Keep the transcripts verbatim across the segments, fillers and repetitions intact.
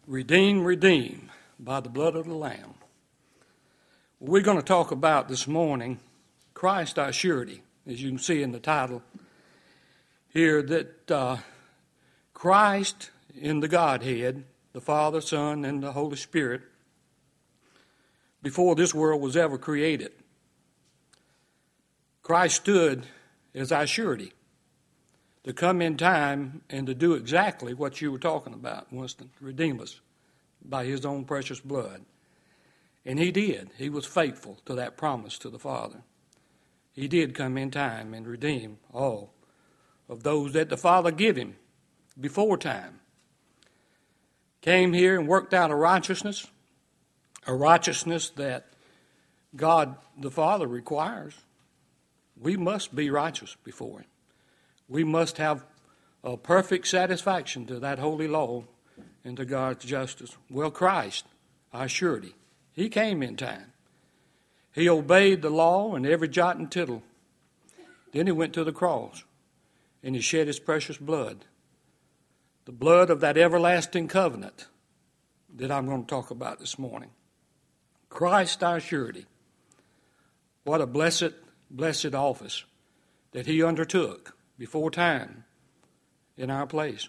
Redeem, redeem by the blood of the Lamb. We're going to talk about this morning Christ our surety, as you can see in the title here, that uh, Christ in the Godhead, the Father, Son, and the Holy Spirit, before this world was ever created, Christ stood as our surety to come in time and to do exactly what you were talking about, Winston, redeem us by his own precious blood. And he did. He was faithful to that promise to the Father. He did come in time and redeem all of those that the Father gave him before time. Came here and worked out a righteousness, a righteousness that God the Father requires. We must be righteous before him. We must have a perfect satisfaction to that holy law and to God's justice. Well, Christ, our surety, he came in time. He obeyed the law and every jot and tittle. Then he went to the cross and he shed his precious blood, the blood of that everlasting covenant that I'm going to talk about this morning. Christ, our surety. What a blessed, blessed office that he undertook before time in our place.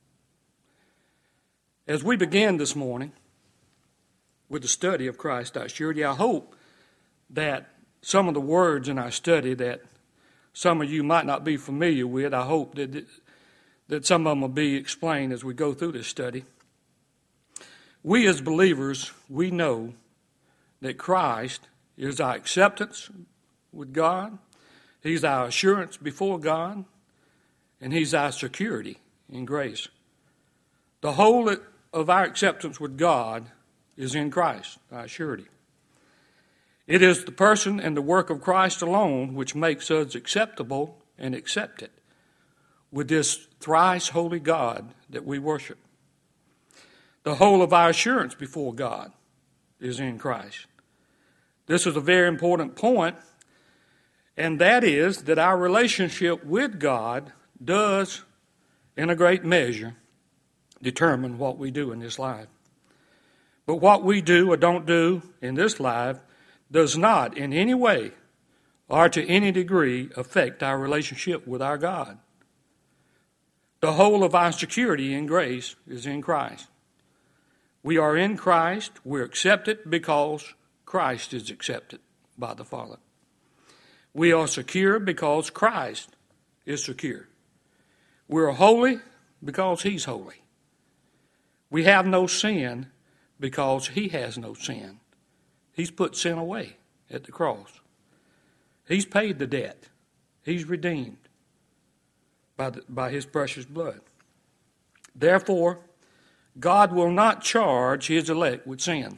As we begin this morning with the study of Christ our surety, I hope that some of the words in our study that some of you might not be familiar with, I hope that, that some of them will be explained as we go through this study. We as believers, we know that Christ is our acceptance with God. He's our assurance before God, and he's our security in grace. The whole of our acceptance with God is in Christ, our surety. It is the person and the work of Christ alone which makes us acceptable and accepted with this thrice holy God that we worship. The whole of our assurance before God is in Christ. This is a very important point, and that is that our relationship with God does, in a great measure, determine what we do in this life. But what we do or don't do in this life does not in any way or to any degree affect our relationship with our God. The whole of our security in grace is in Christ. We are in Christ. We're accepted because Christ is accepted by the Father. We are secure because Christ is secure. We're holy because he's holy. We have no sin because he has no sin. He's put sin away at the cross. He's paid the debt. He's redeemed by, the, by his precious blood. Therefore, God will not charge his elect with sin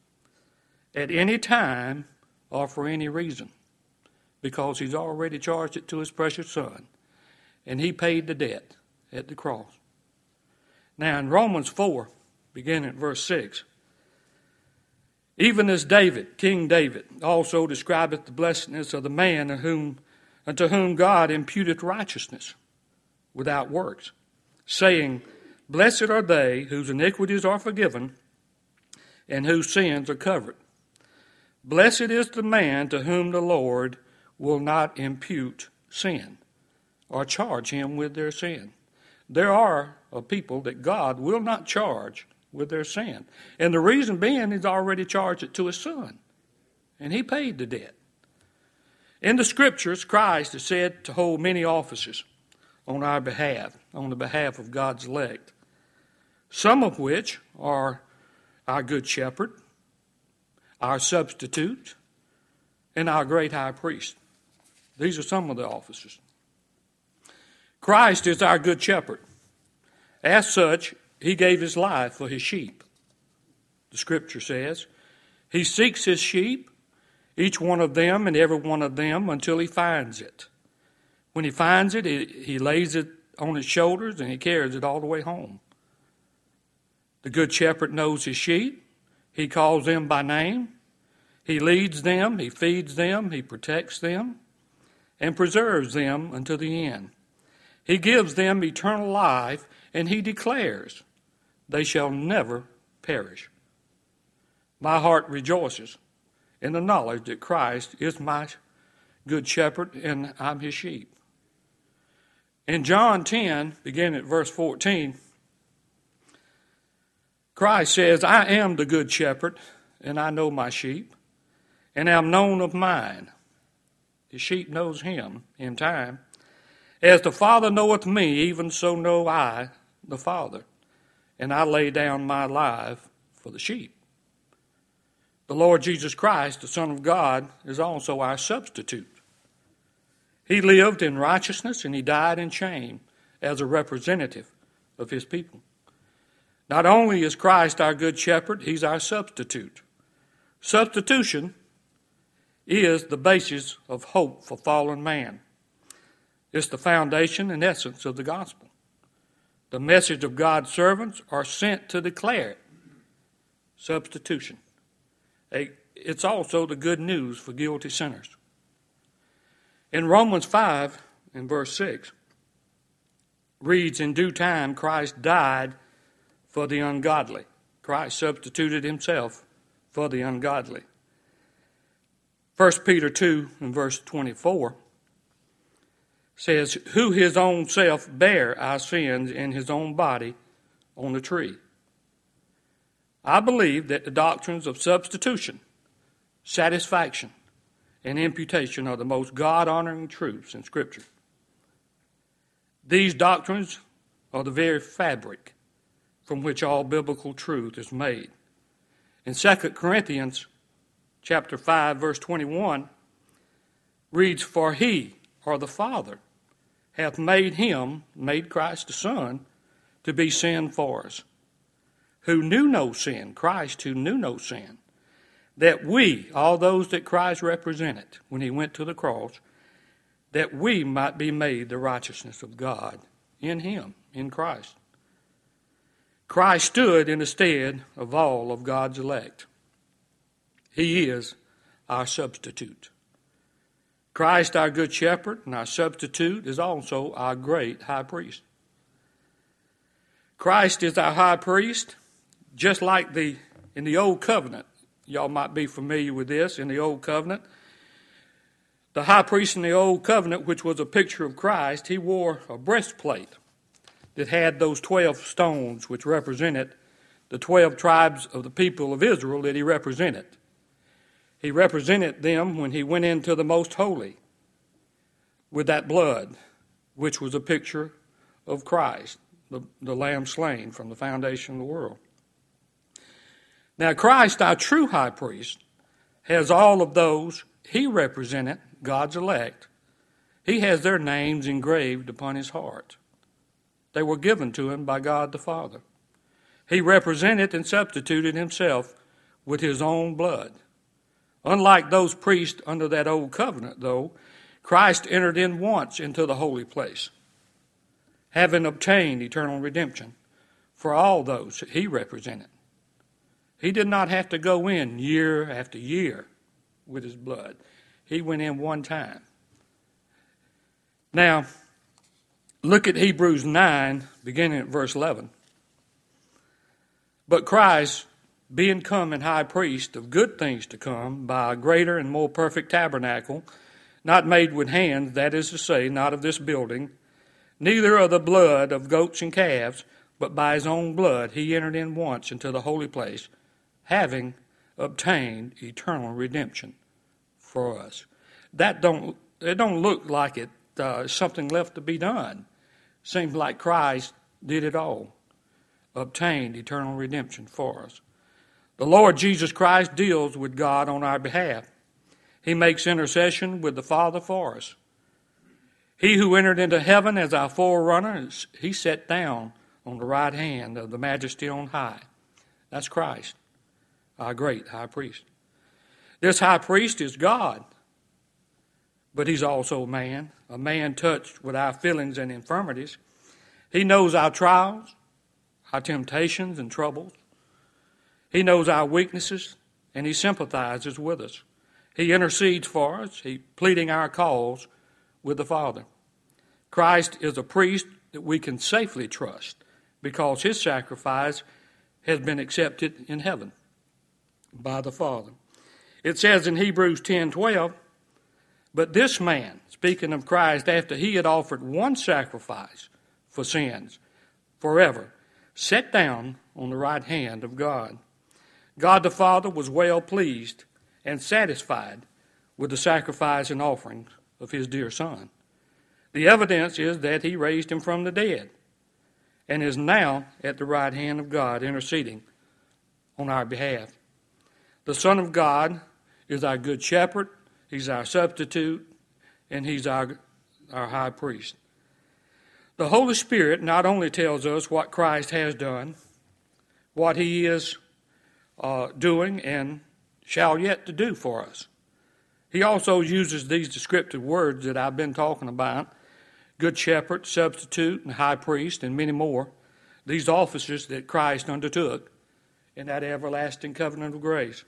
at any time or for any reason, because he's already charged it to his precious Son, and he paid the debt at the cross. Now in Romans four, beginning at verse six, even as David, King David, also describeth the blessedness of the man unto whom, unto whom God imputeth righteousness without works, saying, Blessed are they whose iniquities are forgiven and whose sins are covered. Blessed is the man to whom the Lord will not impute sin or charge him with their sin. There are a people that God will not charge with their sin. And the reason being, he's already charged it to his Son. And he paid the debt. In the Scriptures, Christ is said to hold many offices on our behalf, on the behalf of God's elect, some of which are our good shepherd, our substitute, and our great high priest. These are some of the offices. Christ is our good shepherd. As such, he gave his life for his sheep. The Scripture says, he seeks his sheep, each one of them and every one of them, until he finds it. When he finds it, he lays it on his shoulders and he carries it all the way home. The good shepherd knows his sheep. He calls them by name. He leads them, he feeds them, he protects them, and preserves them unto the end. He gives them eternal life, and he declares they shall never perish. My heart rejoices in the knowledge that Christ is my good shepherd and I'm his sheep. In John ten, beginning at verse fourteen, Christ says, I am the good shepherd, and I know my sheep, and am known of mine. The sheep knows him in time. As the Father knoweth me, even so know I the Father, and I lay down my life for the sheep. The Lord Jesus Christ, the Son of God, is also our substitute. He lived in righteousness and he died in shame as a representative of his people. Not only is Christ our good shepherd, he's our substitute. Substitution is the basis of hope for fallen man. It's the foundation and essence of the gospel. The message of God's servants are sent to declare it. Substitution. It's also the good news for guilty sinners. In Romans five, in verse six, reads, in due time Christ died for the ungodly. Christ substituted himself for the ungodly. First Peter two, in verse twenty-four, says, who his own self bare our sins in his own body on the tree. I believe that the doctrines of substitution, satisfaction, and imputation are the most God-honoring truths in Scripture. These doctrines are the very fabric from which all biblical truth is made. In Second Corinthians chapter five, verse twenty-one, reads, for he, or the Father, hath made him, made Christ the Son, to be sin for us, who knew no sin, Christ who knew no sin, that we, all those that Christ represented when he went to the cross, that we might be made the righteousness of God in him, in Christ. Christ stood in the stead of all of God's elect. He is our substitute. Christ, our good shepherd, and our substitute, is also our great high priest. Christ is our high priest, just like the in the Old Covenant. Y'all might be familiar with this. In the Old Covenant, the high priest in the Old Covenant, which was a picture of Christ, he wore a breastplate that had those twelve stones which represented the twelve tribes of the people of Israel that he represented. He represented them when he went into the most holy with that blood, which was a picture of Christ, the, the Lamb slain from the foundation of the world. Now Christ, our true high priest, has all of those he represented, God's elect. He has their names engraved upon his heart. They were given to him by God the Father. He represented and substituted himself with his own blood. Unlike those priests under that old covenant, though, Christ entered in once into the holy place, having obtained eternal redemption for all those he represented. He did not have to go in year after year with his blood. He went in one time. Now, look at Hebrews nine, beginning at verse eleven. But Christ, being come and high priest of good things to come, by a greater and more perfect tabernacle, not made with hands, that is to say, not of this building, neither of the blood of goats and calves, but by his own blood he entered in once into the holy place, having obtained eternal redemption for us. That don't it don't look like it uh, something left to be done. Seems like Christ did it all, obtained eternal redemption for us. The Lord Jesus Christ deals with God on our behalf. He makes intercession with the Father for us. He who entered into heaven as our forerunner, he sat down on the right hand of the Majesty on high. That's Christ, our great high priest. This high priest is God, but he's also a man, a man touched with our feelings and infirmities. He knows our trials, our temptations and troubles. He knows our weaknesses, and he sympathizes with us. He intercedes for us, he pleading our cause with the Father. Christ is a priest that we can safely trust because his sacrifice has been accepted in heaven by the Father. It says in Hebrews ten twelve, but this man, speaking of Christ, after he had offered one sacrifice for sins forever, sat down on the right hand of God. God the Father was well pleased and satisfied with the sacrifice and offerings of his dear Son. The evidence is that he raised him from the dead and is now at the right hand of God interceding on our behalf. The Son of God is our good shepherd, he's our substitute, and he's our, our high priest. The Holy Spirit not only tells us what Christ has done, what he is uh, doing and shall yet to do for us. He also uses these descriptive words that I've been talking about, good shepherd, substitute, and high priest, and many more, these offices that Christ undertook in that everlasting covenant of grace.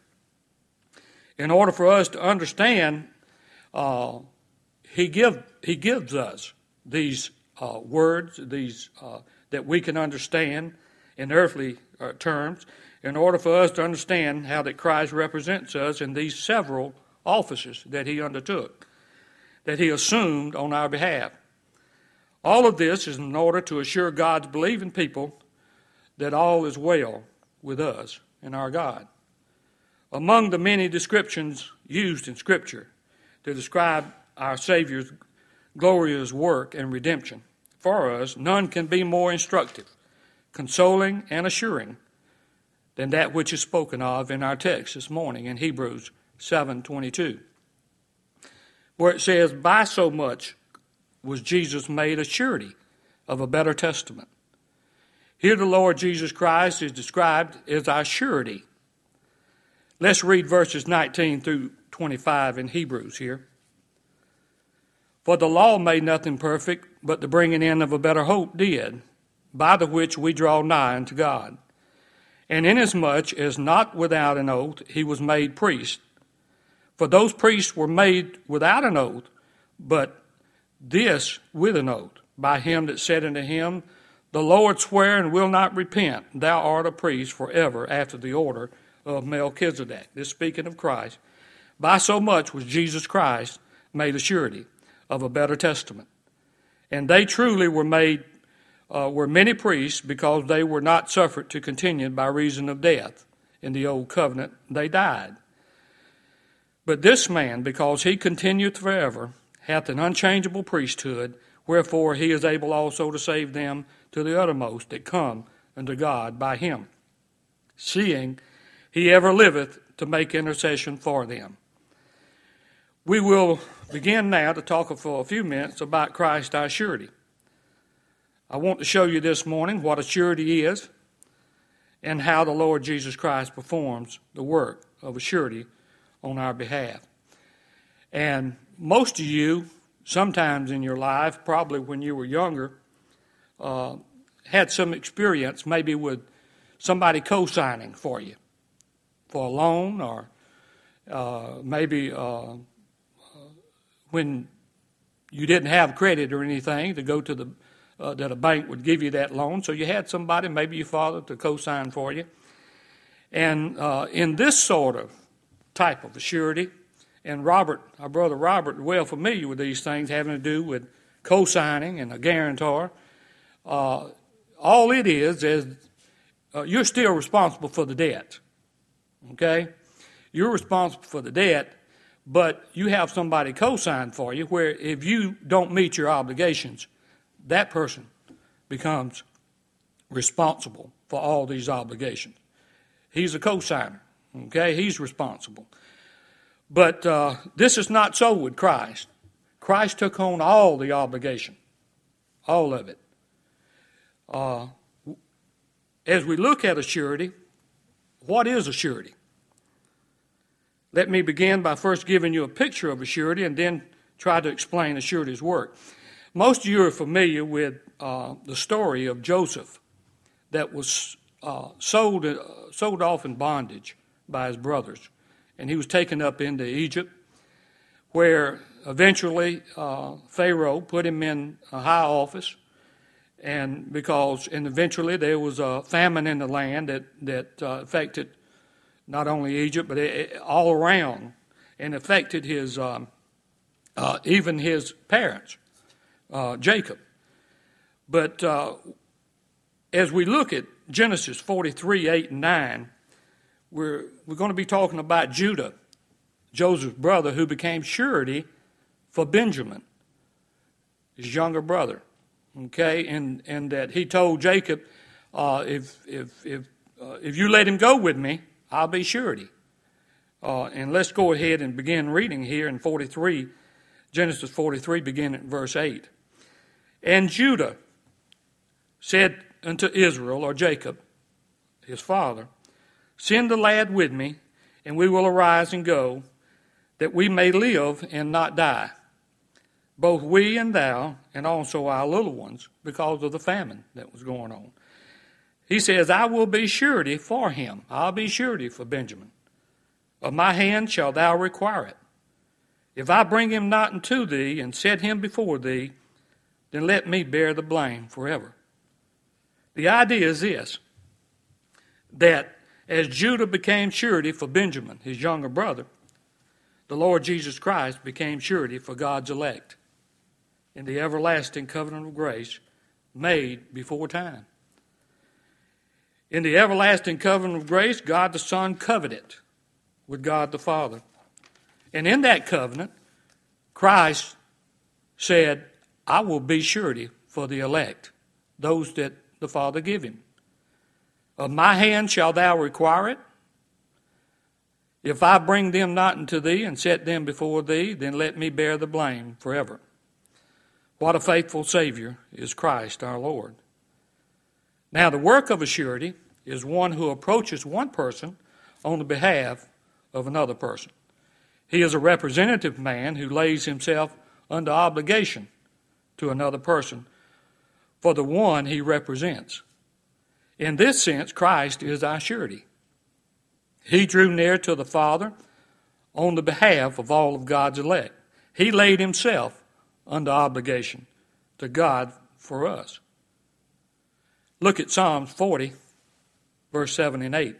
In order for us to understand, uh, he, give, he gives us these uh, words, these uh, that we can understand in earthly uh, terms, in order for us to understand how that Christ represents us in these several offices that he undertook, that he assumed on our behalf. All of this is in order to assure God's believing people that all is well with us and our God. Among the many descriptions used in Scripture to describe our Savior's glorious work and redemption for us, none can be more instructive, consoling, and assuring than that which is spoken of in our text this morning in Hebrews seven twenty-two, where it says, by so much was Jesus made a surety of a better testament. Here the Lord Jesus Christ is described as our surety. Let's read verses nineteen through twenty-five in Hebrews here. For the law made nothing perfect, but the bringing in of a better hope did, by the which we draw nigh unto God. And inasmuch as not without an oath he was made priest, for those priests were made without an oath, but this with an oath, by him that said unto him, the Lord sware and will not repent, thou art a priest forever after the order of Melchizedek. This speaking of Christ. By so much was Jesus Christ made a surety of a better testament. And they truly were made, uh, were many priests, because they were not suffered to continue by reason of death. In the old covenant, they died. But this man, because he continueth forever, hath an unchangeable priesthood, wherefore he is able also to save them to the uttermost that come unto God by him, seeing he ever liveth to make intercession for them. We will begin now to talk for a few minutes about Christ our surety. I want to show you this morning what a surety is and how the Lord Jesus Christ performs the work of a surety on our behalf. And most of you, sometimes in your life, probably when you were younger, uh, had some experience maybe with somebody co-signing for you for a loan, or uh, maybe uh, when you didn't have credit or anything to go to the uh, that a bank would give you that loan, so you had somebody, maybe your father, to co-sign for you. And uh, in this sort of type of a surety, and Robert, our brother Robert, well familiar with these things having to do with co-signing and a guarantor. Uh, all it is is uh, you're still responsible for the debt. Okay? You're responsible for the debt, but you have somebody co-sign for you, where if you don't meet your obligations, that person becomes responsible for all these obligations. He's a co-signer. Okay? He's responsible. But uh, this is not so with Christ. Christ took on all the obligation, all of it. Uh, as we look at a surety, what is a surety? Let me begin by first giving you a picture of a surety and then try to explain a surety's work. Most of you are familiar with uh, the story of Joseph that was uh, sold, uh, sold off in bondage by his brothers. And he was taken up into Egypt, where eventually uh, Pharaoh put him in a high office And because, and eventually there was a famine in the land that, that uh, affected not only Egypt, but it, it, all around, and affected his, um, uh, even his parents, uh, Jacob. But uh, as we look at Genesis forty-three, eight, and nine, we're, we're going to be talking about Judah, Joseph's brother, who became surety for Benjamin, his younger brother. Okay, and, and that he told Jacob, uh, if if if uh, if you let him go with me, I'll be surety. Uh, and let's go ahead and begin reading here in forty-three, Genesis forty-three, beginning at verse eight. And Judah said unto Israel, or Jacob, his father, send the lad with me, and we will arise and go, that we may live and not die, both we and thou, and also our little ones, because of the famine that was going on. He says, I will be surety for him. I'll be surety for Benjamin. Of my hand shalt thou require it. If I bring him not unto thee, and set him before thee, then let me bear the blame forever. The idea is this, that as Judah became surety for Benjamin, his younger brother, the Lord Jesus Christ became surety for God's elect in the everlasting covenant of grace made before time. In the everlasting covenant of grace, God the Son covenanted with God the Father. And in that covenant, Christ said, I will be surety for the elect, those that the Father give him. Of my hand shalt thou require it. If I bring them not unto thee and set them before thee, then let me bear the blame forever. What a faithful Savior is Christ our Lord. Now the work of a surety is one who approaches one person on the behalf of another person. He is a representative man who lays himself under obligation to another person for the one he represents. In this sense, Christ is our surety. He drew near to the Father on the behalf of all of God's elect. He laid himself under obligation to God for us. Look at Psalms forty, verse seven and eight.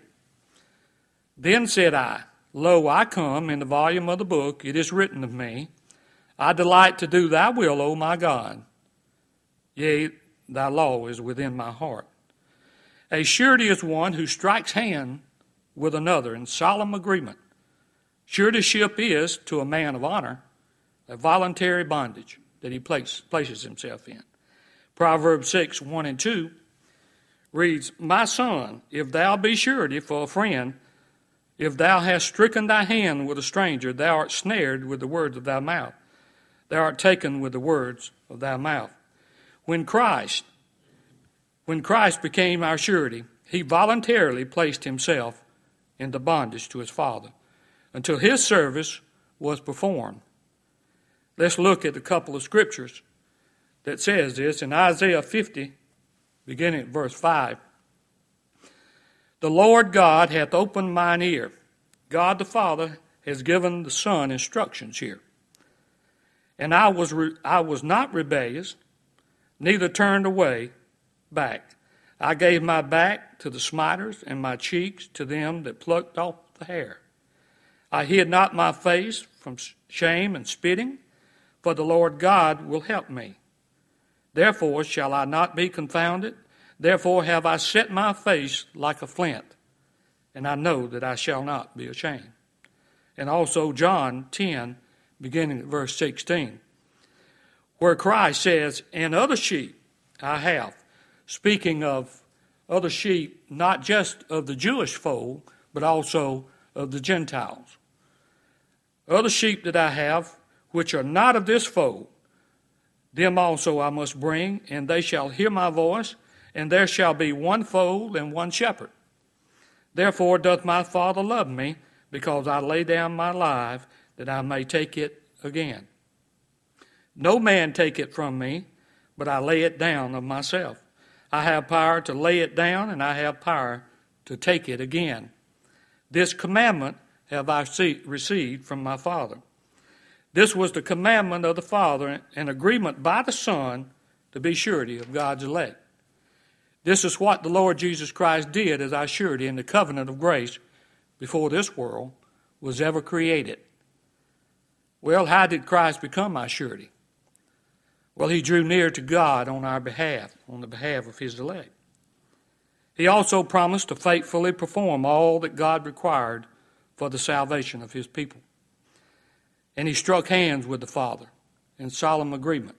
Then said I, Lo, I come, in the volume of the book it is written of me, I delight to do thy will, O my God. Yea, thy law is within my heart. A surety is one who strikes hand with another in solemn agreement. Suretyship is, to a man of honor, a voluntary bondage that he place, places himself in. Proverbs six, one and two reads, My son, if thou be surety for a friend, if thou hast stricken thy hand with a stranger, thou art snared with the words of thy mouth. Thou art taken with the words of thy mouth. When Christ, when Christ became our surety, he voluntarily placed himself into bondage to his Father until his service was performed. Let's look at a couple of scriptures that says this. In Isaiah fifty, beginning at verse five, the Lord God hath opened mine ear. God the Father has given the Son instructions here. And I was re- I was not rebellious, neither turned away back. I gave my back to the smiters, and my cheeks to them that plucked off the hair. I hid not my face from shame and spitting, for the Lord God will help me. Therefore shall I not be confounded. Therefore have I set my face like a flint, and I know that I shall not be ashamed. And also John ten, beginning at verse sixteen, where Christ says, And other sheep I have, speaking of other sheep, not just of the Jewish fold, but also of the Gentiles. Other sheep that I have, which are not of this fold, them also I must bring, and they shall hear my voice, and there shall be one fold and one shepherd. Therefore doth my Father love me, because I lay down my life, that I may take it again. No man take it from me, but I lay it down of myself. I have power to lay it down, and I have power to take it again. This commandment have I received from my Father. This was the commandment of the Father, an agreement by the Son to be surety of God's elect. This is what the Lord Jesus Christ did as our surety in the covenant of grace before this world was ever created. Well, how did Christ become our surety? Well, he drew near to God on our behalf, on the behalf of his elect. He also promised to faithfully perform all that God required for the salvation of his people. And he struck hands with the Father in solemn agreement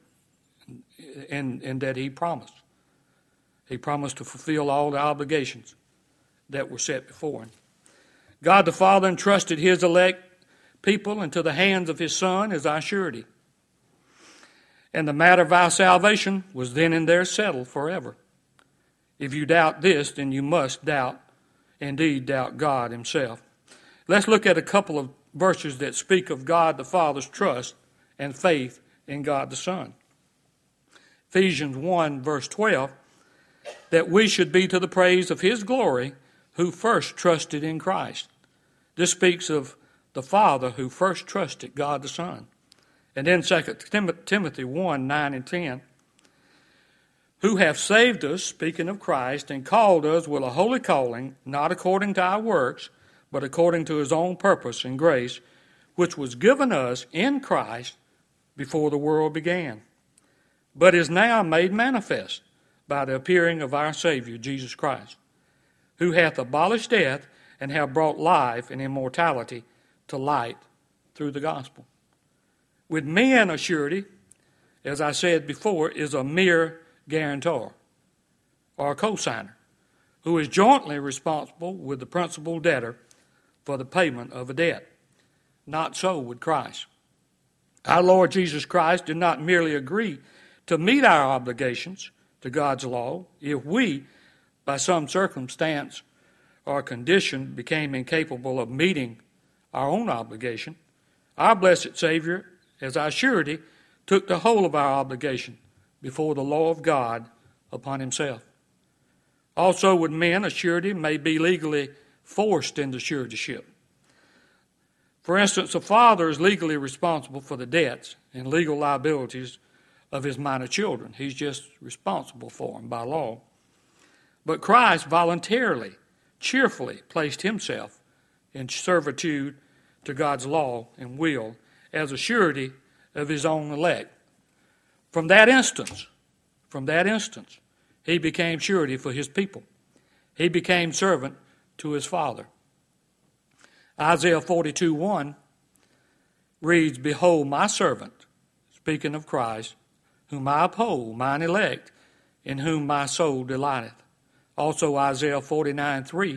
in, in that he promised. He promised to fulfill all the obligations that were set before him. God the Father entrusted his elect people into the hands of his Son as our surety. And the matter of our salvation was then and there settled forever. If you doubt this, then you must doubt, indeed doubt God himself. Let's look at a couple of verses that speak of God the Father's trust and faith in God the Son. Ephesians one, verse twelve, that we should be to the praise of his glory who first trusted in Christ. This speaks of the Father who first trusted God the Son. And then Second Timothy one, nine and ten, who have saved us, speaking of Christ, and called us with a holy calling, not according to our works, but according to his own purpose and grace, which was given us in Christ before the world began, but is now made manifest by the appearing of our Savior, Jesus Christ, who hath abolished death and hath brought life and immortality to light through the gospel. With men, a surety, as I said before, is a mere guarantor or a cosigner who is jointly responsible with the principal debtor for the payment of a debt. Not so with Christ. Our Lord Jesus Christ did not merely agree to meet our obligations to God's law if we, by some circumstance or condition, became incapable of meeting our own obligation. Our blessed Savior, as our surety, took the whole of our obligation before the law of God upon himself. Also with men, a surety may be legally forced into suretyship. For instance, a father is legally responsible for the debts and legal liabilities of his minor children. He's just responsible for them by law. But Christ voluntarily, cheerfully placed himself in servitude to God's law and will as a surety of his own elect. From that instance, from that instance, he became surety for his people. He became servant to his Father. Isaiah forty-two, one reads, behold, my servant, speaking of Christ, whom I uphold, mine elect, in whom my soul delighteth. Also Isaiah forty-nine, three,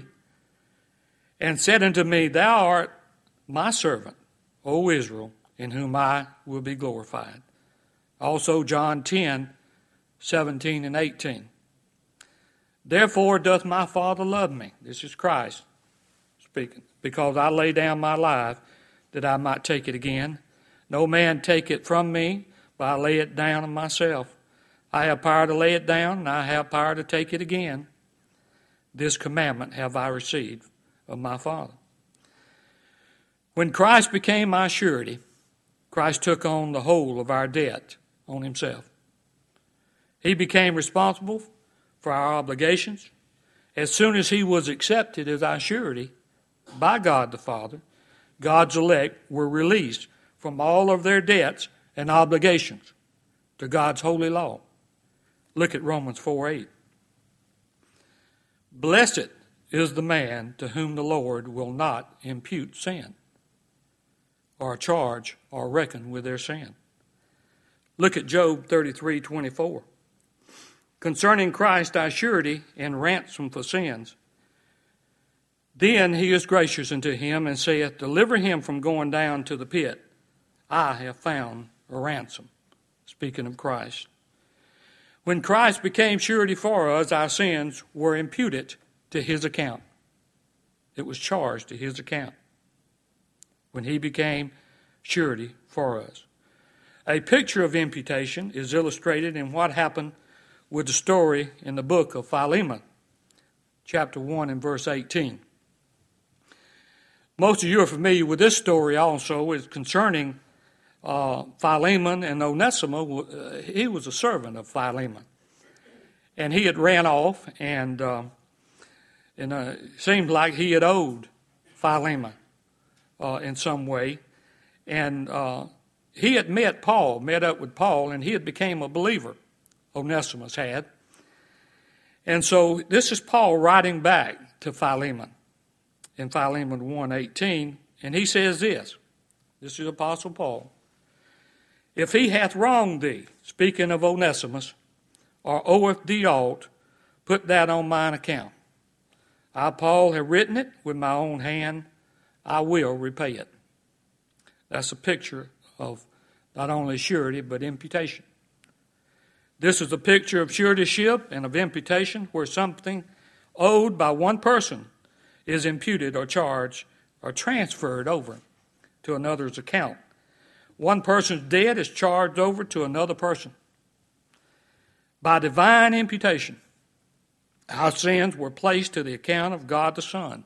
and said unto me, thou art my servant, O Israel, in whom I will be glorified. Also John ten, seventeen and eighteen. Therefore doth my Father love me. This is Christ speaking. Because I lay down my life that I might take it again. No man take it from me, but I lay it down of myself. I have power to lay it down, and I have power to take it again. This commandment have I received of my Father. When Christ became my surety, Christ took on the whole of our debt on himself. He became responsible for our obligations. As soon as he was accepted as our surety by God the Father, God's elect were released from all of their debts and obligations to God's holy law. Look at Romans four, eight. Blessed is the man to whom the Lord will not impute sin, or charge or reckon with their sin. Look at Job thirty-three, twenty-four. Concerning Christ our surety and ransom for sins, then he is gracious unto him and saith, deliver him from going down to the pit. I have found a ransom. Speaking of Christ. When Christ became surety for us, our sins were imputed to his account. It was charged to his account when he became surety for us. A picture of imputation is illustrated in what happened with the story in the book of Philemon, chapter one and verse eighteen. Most of you are familiar with this story also. It's concerning uh, Philemon and Onesimus, uh, he was a servant of Philemon. And he had ran off, and, uh, and uh, it seemed like he had owed Philemon uh, in some way. And uh, he had met Paul, met up with Paul, and he had become a believer, Onesimus had. And so this is Paul writing back to Philemon in Philemon one eighteen, and he says this. This is Apostle Paul. If he hath wronged thee, speaking of Onesimus, or oweth thee aught, put that on mine account. I, Paul, have written it with my own hand. I will repay it. That's a picture of not only surety, but imputation. This is a picture of suretyship and of imputation, where something owed by one person is imputed or charged or transferred over to another's account. One person's debt is charged over to another person. By divine imputation, our sins were placed to the account of God the Son.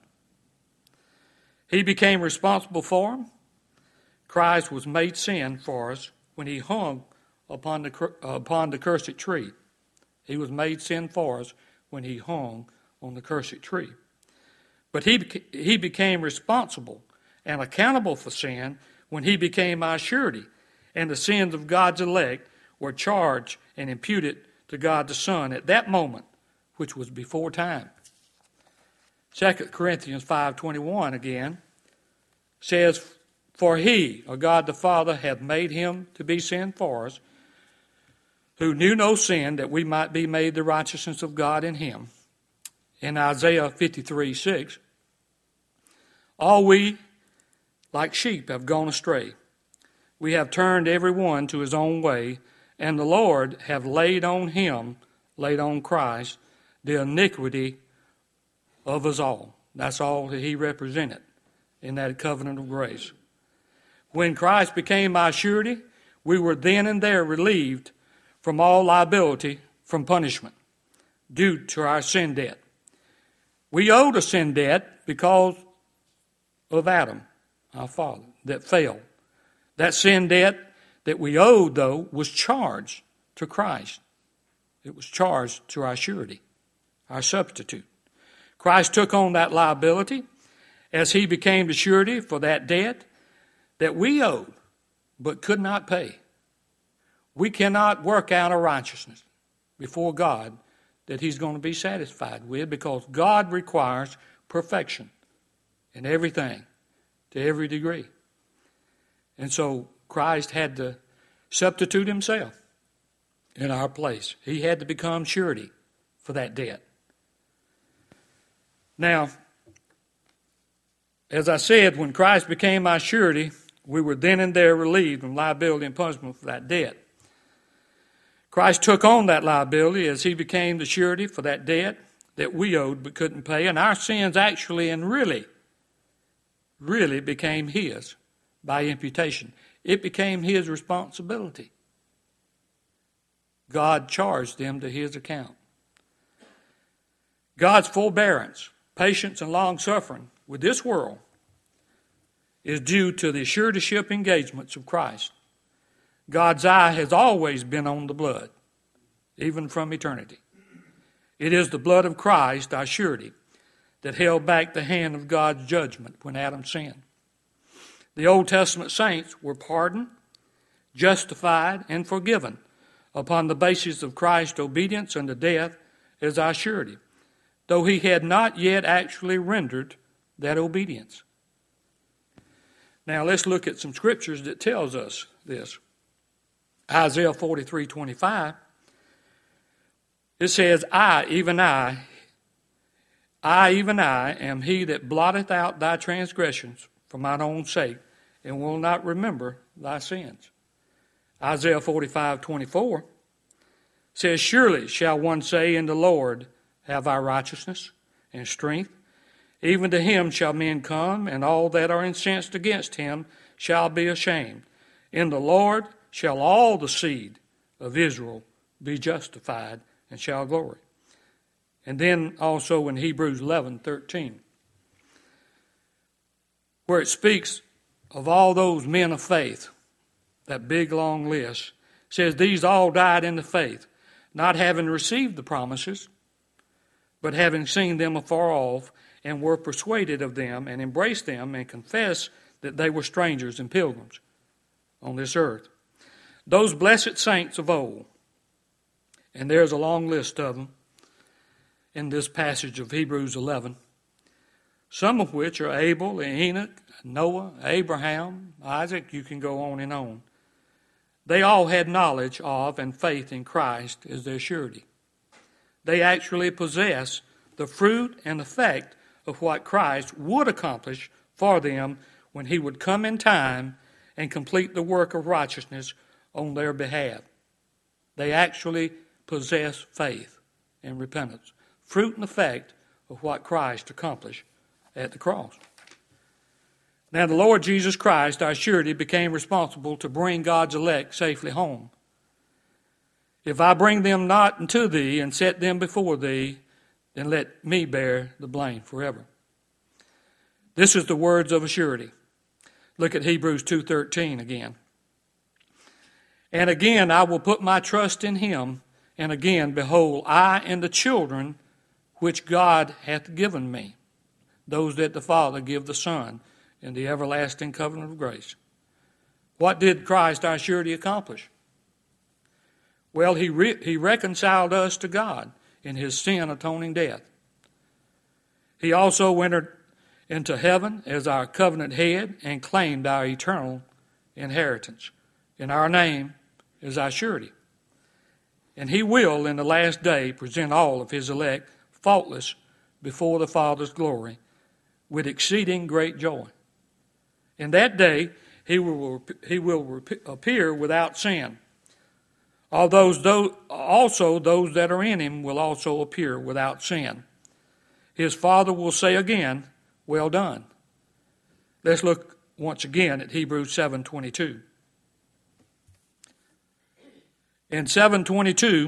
He became responsible for them. Christ was made sin for us when he hung upon the, upon the cursed tree. He was made sin for us when he hung on the cursed tree. But he, he became responsible and accountable for sin when he became our surety, and the sins of God's elect were charged and imputed to God the Son at that moment, which was before time. Second Corinthians five twenty-one again says, For he, or God the Father, hath made him to be sin for us, who knew no sin, that we might be made the righteousness of God in him. In Isaiah fifty-three six, all we like sheep have gone astray. We have turned every one to his own way, and the Lord have laid on him, laid on Christ, the iniquity of us all. That's all that he represented in that covenant of grace. When Christ became our surety, we were then and there relieved from all liability from punishment due to our sin debt. We owed a sin debt because of Adam, our father, that fell. That sin debt that we owed, though, was charged to Christ. It was charged to our surety, our substitute. Christ took on that liability as he became the surety for that debt that we owed but could not pay. We cannot work out a righteousness before God that he's going to be satisfied with, because God requires perfection in everything, to every degree. And so Christ had to substitute himself in our place. He had to become surety for that debt. Now, as I said, when Christ became our surety, we were then and there relieved from liability and punishment for that debt. Christ took on that liability as he became the surety for that debt that we owed but couldn't pay, and our sins actually and really, really became his by imputation. It became his responsibility. God charged them to his account. God's forbearance, patience, and long-suffering with this world is due to the suretyship engagements of Christ. God's eye has always been on the blood, even from eternity. It is the blood of Christ, our surety, that held back the hand of God's judgment when Adam sinned. The Old Testament saints were pardoned, justified, and forgiven upon the basis of Christ's obedience unto death as our surety, though he had not yet actually rendered that obedience. Now let's look at some scriptures that tells us this. Isaiah forty-three twenty-five, it says, I, even I, I, even I, am he that blotteth out thy transgressions for mine own sake, and will not remember thy sins. Isaiah forty-five twenty-four says, surely shall one say in the Lord, have I righteousness and strength? Even to him shall men come, and all that are incensed against him shall be ashamed. In the Lord shall all the seed of Israel be justified and shall glory. And then also in Hebrews eleven thirteen, where it speaks of all those men of faith that big long list, says these all died in the faith, not having received the promises, but having seen them afar off, and were persuaded of them, and embraced them, and confessed that they were strangers and pilgrims on this earth. Those blessed saints of old, and there's a long list of them in this passage of Hebrews eleven, some of which are Abel, Enoch, Noah, Abraham, Isaac, you can go on and on. They all had knowledge of and faith in Christ as their surety. They actually possess the fruit and effect of what Christ would accomplish for them when he would come in time and complete the work of righteousness on their behalf. They actually possess faith and repentance, fruit and effect of what Christ accomplished at the cross. Now the Lord Jesus Christ, our surety, became responsible to bring God's elect safely home. If I bring them not unto thee and set them before thee, then let me bear the blame forever. This is the words of a surety. Look at Hebrews two thirteen again. And again I will put my trust in him, and again, behold, I and the children which God hath given me, those that the Father give the Son, in the everlasting covenant of grace. What did Christ, our surety, accomplish? Well, he, re- he reconciled us to God in his sin-atoning death. He also entered into heaven as our covenant head and claimed our eternal inheritance. In our name is our surety. And he will, in the last day, present all of his elect faultless before the Father's glory with exceeding great joy. In that day, he will, he will appear without sin. All those, also those that are in him will also appear without sin. His Father will say again, well done. Let's look once again at Hebrews seven twenty-two. In seven twenty-two,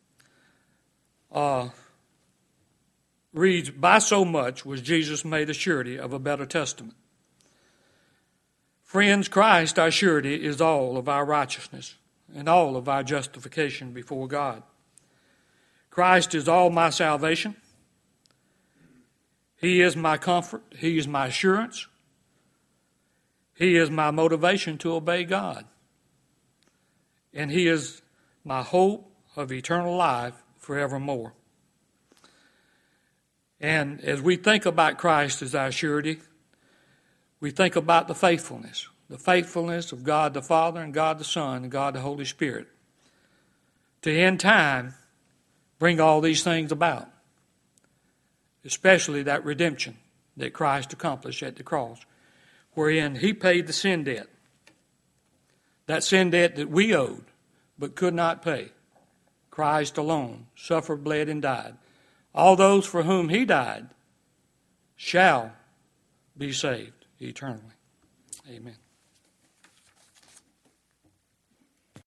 uh, reads, by so much was Jesus made a surety of a better testament. Friends, Christ, our surety, is all of our righteousness and all of our justification before God. Christ is all my salvation. He is my comfort. He is my assurance. He is my motivation to obey God. And he is my hope of eternal life forevermore. And as we think about Christ as our surety, we think about the faithfulness, the faithfulness of God the Father and God the Son and God the Holy Spirit to in time bring all these things about, especially that redemption that Christ accomplished at the cross, wherein he paid the sin debt, that sin debt that we owed but could not pay. Christ alone suffered, bled, and died. All those for whom he died shall be saved eternally. Amen.